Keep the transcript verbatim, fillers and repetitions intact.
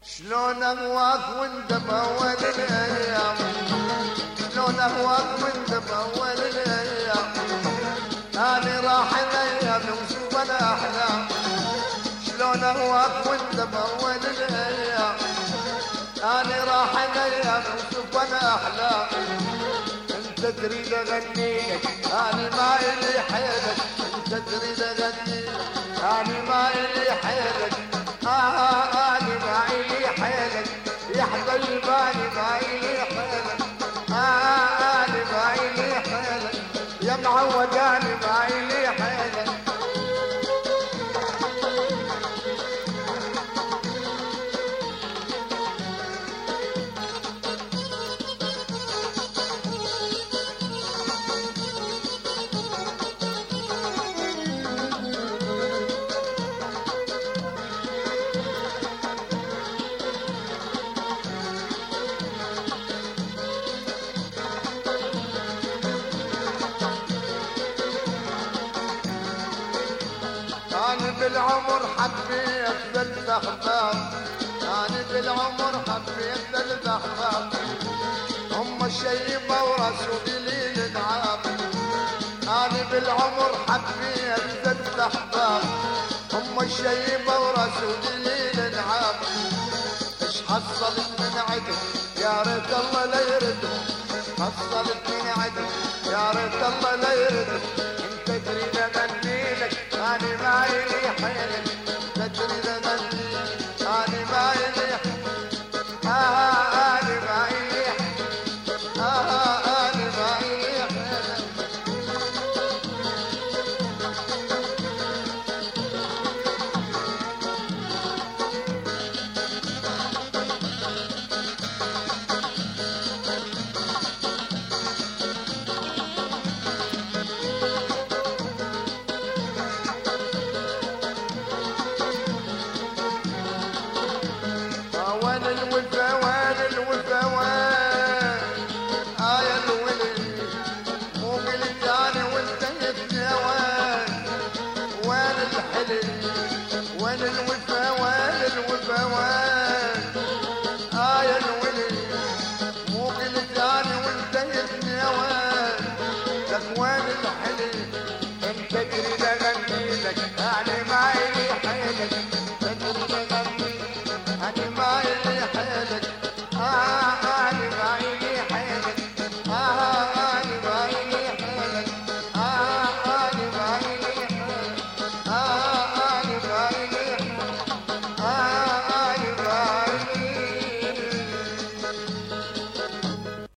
شلون اهواك وانت باول الايام، شلون اهواك وانت باول الايام، اني راح الايام وشوف الاحلام. شلون اهواك وانت باول الايام، اني راح الايام وشوف الاحلام. انت تريد اغنيك اني ما الي حيلك، انت تريد اغنيك اني ما الي حيلك. آه اني ما الي حيلك يا حبيبي، اني ما الي حيلك. آه اني ما الي حيلك يا معود، اني ما الي حيلك. أنا بالعمر حبيت ثلاث أحباب، أنا بالعمر حبيت ثلاث أحباب، هم الشيبة ورسولي لي الانعام. أنا بالعمر حبيت ثلاث أحباب، هم الشيبة ورسولي لي الانعام. إيش حصلت من عدهم يا ريت الله لا يردهم، حصلت من عدهم يا ريت الله لا يردهم. انت تريد اغني لك اني ما الي حيلك، انت تريد اغني اني ما الي حيلك. آه اني ما الي حيلك، آه اني ما الي حيلك. وين الوفا وين الوفا وين آه يا الولي، مو قلت انا وانت يبني. وين وين الحلي، وين الوفا وين الوفا وين